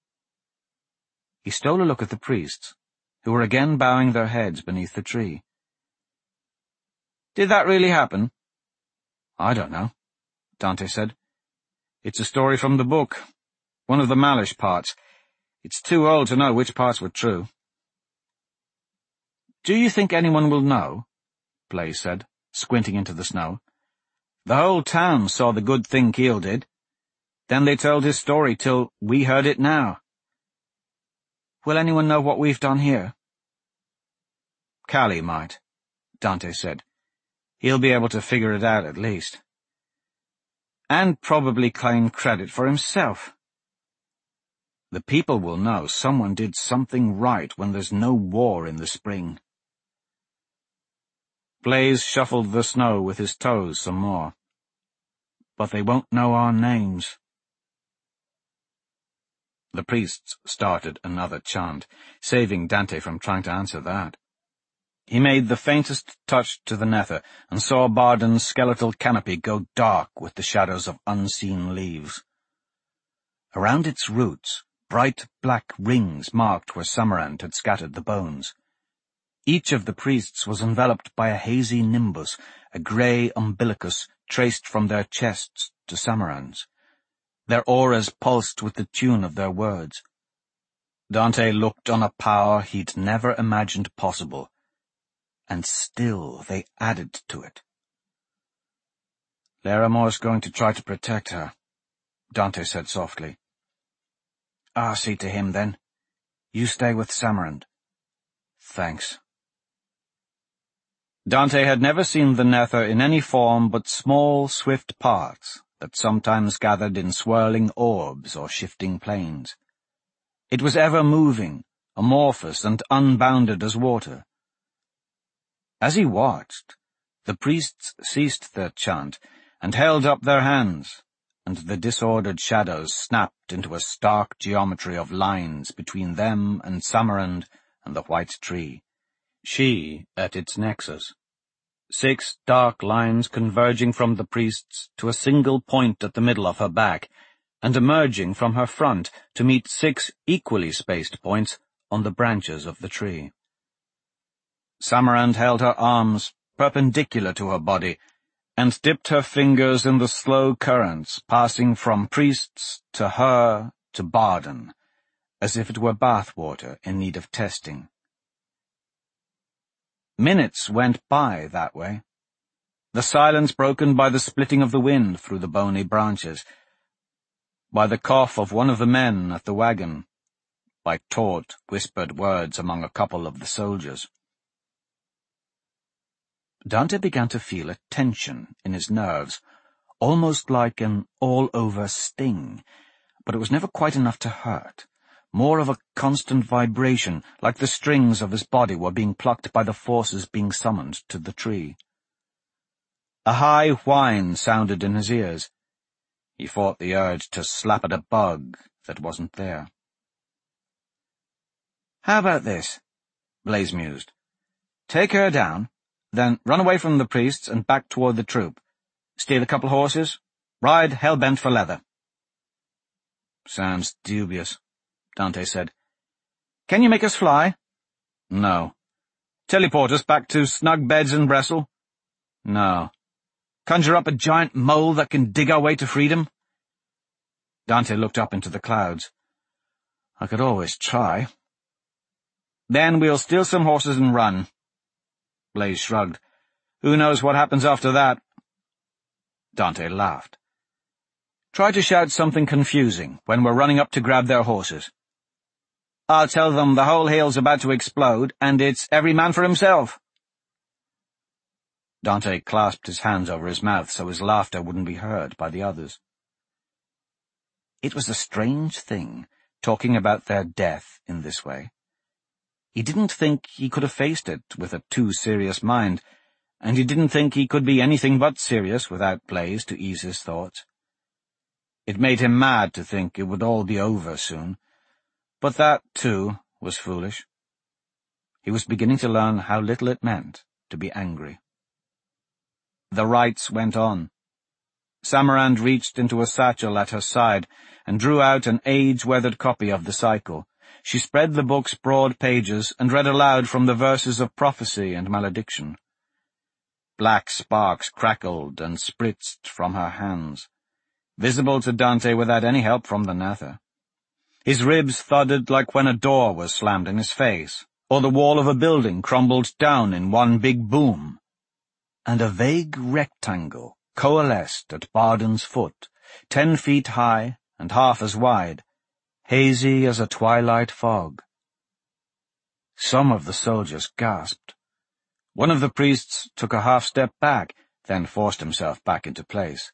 He stole a look at the priests, who were again bowing their heads beneath the tree. "Did that really happen?" "I don't know," Dante said. "It's a story from the book, one of the Malish parts. It's too old to know which parts were true." "Do you think anyone will know?" Blaze said, squinting into the snow. "The whole town saw the good thing Keel did. Then they told his story till we heard it now." "Will anyone know what we've done here?" "Callie might," Dante said. "He'll be able to figure it out at least. And probably claim credit for himself. The people will know someone did something right when there's no war in the spring." Blaze shuffled the snow with his toes some more. "But they won't know our names." The priests started another chant, saving Dante from trying to answer that. He made the faintest touch to the nether, and saw Barden's skeletal canopy go dark with the shadows of unseen leaves. Around its roots, bright black rings marked where Summerand had scattered the bones. Each of the priests was enveloped by a hazy nimbus, a grey umbilicus traced from their chests to Summerand's. Their auras pulsed with the tune of their words. Dante looked on a power he'd never imagined possible, and still they added to it. "Laramore's going to try to protect her," Dante said softly. "I'll see to him, then. You stay with Samarand." "Thanks." Dante had never seen the Nether in any form but small, swift parts that sometimes gathered in swirling orbs or shifting planes. It was ever moving, amorphous and unbounded as water. As he watched, the priests ceased their chant and held up their hands, and the disordered shadows snapped into a stark geometry of lines between them and Samarand and the white tree, she at its nexus. Six dark lines converging from the priests to a single point at the middle of her back, and emerging from her front to meet six equally spaced points on the branches of the tree. Samarand held her arms perpendicular to her body, and dipped her fingers in the slow currents passing from priests to her to Bardin, as if it were bathwater in need of testing. Minutes went by that way, the silence broken by the splitting of the wind through the bony branches, by the cough of one of the men at the wagon, by taut, whispered words among a couple of the soldiers. Dante began to feel a tension in his nerves, almost like an all-over sting, but it was never quite enough to hurt. More of a constant vibration, like the strings of his body were being plucked by the forces being summoned to the tree. A high whine sounded in his ears. He fought the urge to slap at a bug that wasn't there. "How about this?" Blaise mused. "Take her down, then run away from the priests and back toward the troop. Steal a couple horses, ride hell-bent for leather." "Sounds dubious," Dante said. "Can you make us fly?" "No." "Teleport us back to snug beds in Bressel?" "No." "Conjure up a giant mole that can dig our way to freedom?" Dante looked up into the clouds. "I could always try." "Then we'll steal some horses and run." Blaise shrugged. "Who knows what happens after that?" Dante laughed. "Try to shout something confusing when we're running up to grab their horses." "I'll tell them the whole hill's about to explode, and it's every man for himself." Dante clasped his hands over his mouth so his laughter wouldn't be heard by the others. It was a strange thing, talking about their death in this way. He didn't think he could have faced it with a too serious mind, and he didn't think he could be anything but serious without Blaise to ease his thoughts. It made him mad to think it would all be over soon, but that, too, was foolish. He was beginning to learn how little it meant to be angry. The rites went on. Samarand reached into a satchel at her side and drew out an age-weathered copy of the cycle. She spread the book's broad pages and read aloud from the verses of prophecy and malediction. Black sparks crackled and spritzed from her hands, visible to Dante without any help from the Nether. His ribs thudded like when a door was slammed in his face, or the wall of a building crumbled down in one big boom. And a vague rectangle coalesced at Bardin's foot, ten feet high and half as wide, hazy as a twilight fog. Some of the soldiers gasped. One of the priests took a half-step back, then forced himself back into place.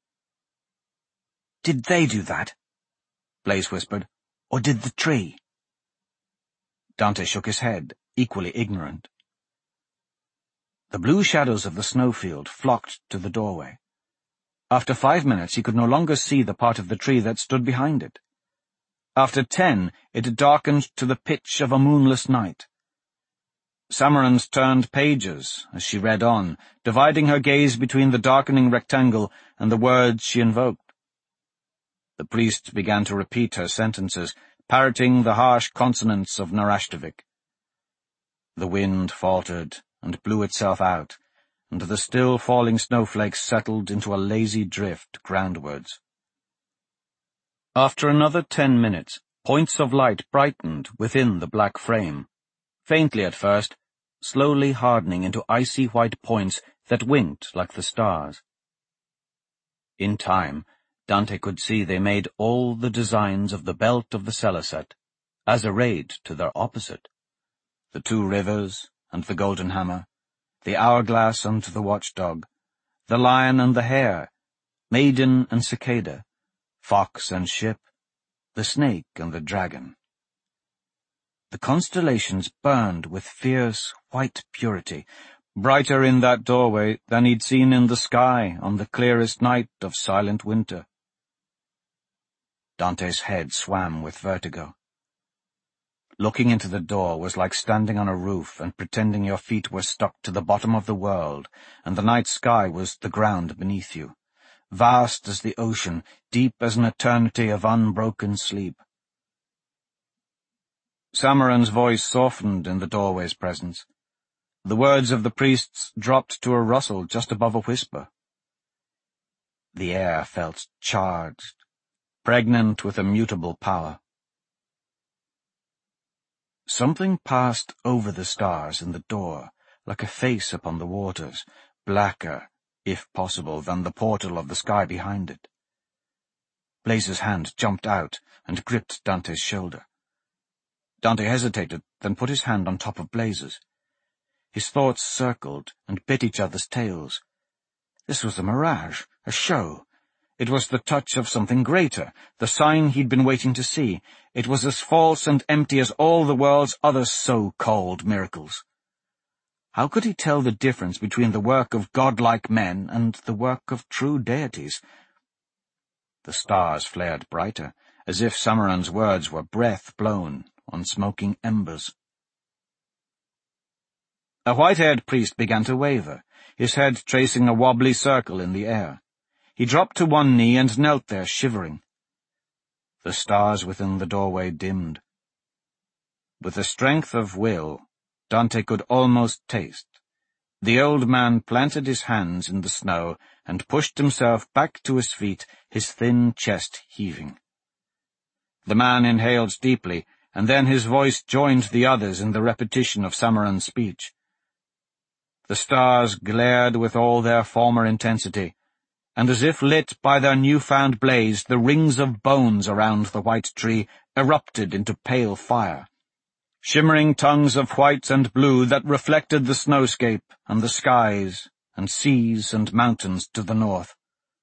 "Did they do that?" Blaise whispered. "Or did the tree?" Dante shook his head, equally ignorant. The blue shadows of the snowfield flocked to the doorway. After five minutes he could no longer see the part of the tree that stood behind it. After ten, it darkened to the pitch of a moonless night. Samarand turned pages as she read on, dividing her gaze between the darkening rectangle and the words she invoked. The priest began to repeat her sentences, parroting the harsh consonants of Narashtovik. The wind faltered and blew itself out, and the still falling snowflakes settled into a lazy drift groundwards. After another ten minutes, points of light brightened within the black frame, faintly at first, slowly hardening into icy white points that winked like the stars. In time, Dante could see they made all the designs of the belt of the Seleucid, as arrayed to their opposite. The two rivers and the golden hammer, the hourglass and the watchdog, the lion and the hare, maiden and cicada, fox and ship, the snake and the dragon. The constellations burned with fierce, white purity, brighter in that doorway than he'd seen in the sky on the clearest night of silent winter. Dante's head swam with vertigo. Looking into the door was like standing on a roof and pretending your feet were stuck to the bottom of the world, and the night sky was the ground beneath you, vast as the ocean, deep as an eternity of unbroken sleep. Samaran's voice softened in the doorway's presence. The words of the priests dropped to a rustle just above a whisper. The air felt charged, pregnant with immutable power. Something passed over the stars in the door, like a face upon the waters, blacker, if possible, than the portal of the sky behind it. Blaze's hand jumped out and gripped Dante's shoulder. Dante hesitated, then put his hand on top of Blaze's. His thoughts circled and bit each other's tails. This was a mirage, a show. It was the touch of something greater, the sign he'd been waiting to see. It was as false and empty as all the world's other so-called miracles. How could he tell the difference between the work of godlike men and the work of true deities? The stars flared brighter, as if Samaran's words were breath blown on smoking embers. A white-haired priest began to waver, his head tracing a wobbly circle in the air. He dropped to one knee and knelt there, shivering. The stars within the doorway dimmed. With the strength of will, Dante could almost taste. The old man planted his hands in the snow and pushed himself back to his feet, his thin chest heaving. The man inhaled deeply, and then his voice joined the others in the repetition of Samaran's speech. The stars glared with all their former intensity, and as if lit by their new-found blaze, the rings of bones around the white tree erupted into pale fire, shimmering tongues of white and blue that reflected the snowscape and the skies and seas and mountains to the north.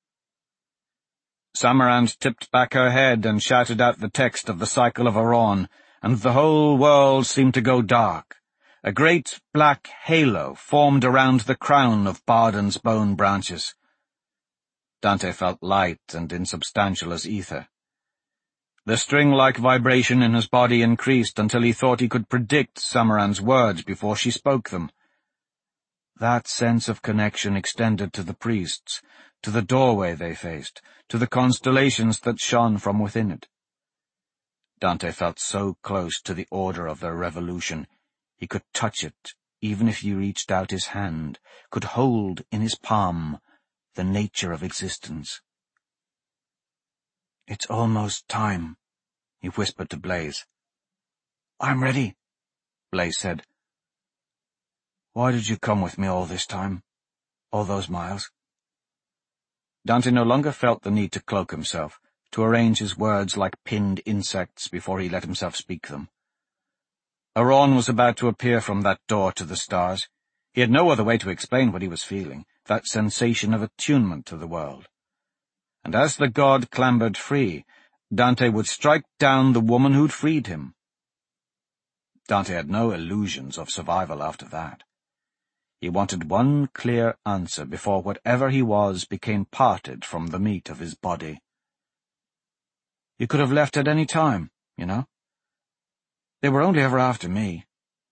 Samarand tipped back her head and shouted out the text of the Cycle of Aron, and the whole world seemed to go dark. A great black halo formed around the crown of Bardon's bone branches. Dante felt light and insubstantial as ether. The string-like vibration in his body increased until he thought he could predict Samarand's words before she spoke them. That sense of connection extended to the priests, to the doorway they faced, to the constellations that shone from within it. Dante felt so close to the order of their revolution. He could touch it, even if he reached out his hand, could hold in his palm the nature of existence. "It's almost time," he whispered to Blaze. "I'm ready," Blaze said. "Why did you come with me all this time? All those miles?" Dante no longer felt the need to cloak himself, to arrange his words like pinned insects before he let himself speak them. Aron was about to appear from that door to the stars. He had no other way to explain what he was feeling, that sensation of attunement to the world. And as the god clambered free, Dante would strike down the woman who'd freed him. Dante had no illusions of survival after that. He wanted one clear answer before whatever he was became parted from the meat of his body. "You could have left at any time, you know. They were only ever after me."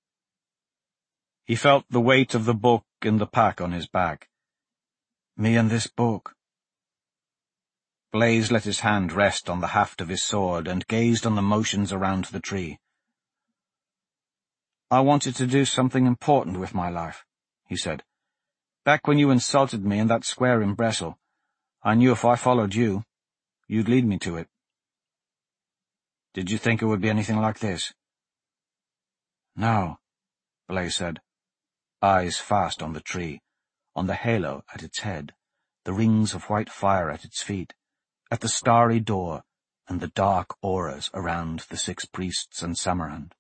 He felt the weight of the book in the pack on his back. "Me and this book." Blaze let his hand rest on the haft of his sword and gazed on the motions around the tree. "I wanted to do something important with my life," he said. "Back when you insulted me in that square in Bressel, I knew if I followed you, you'd lead me to it." "Did you think it would be anything like this?" "No," Blaze said. eyes fast on the tree, on the halo at its head, the rings of white fire at its feet, at the starry door, and the dark auras around the six priests and Samaranth.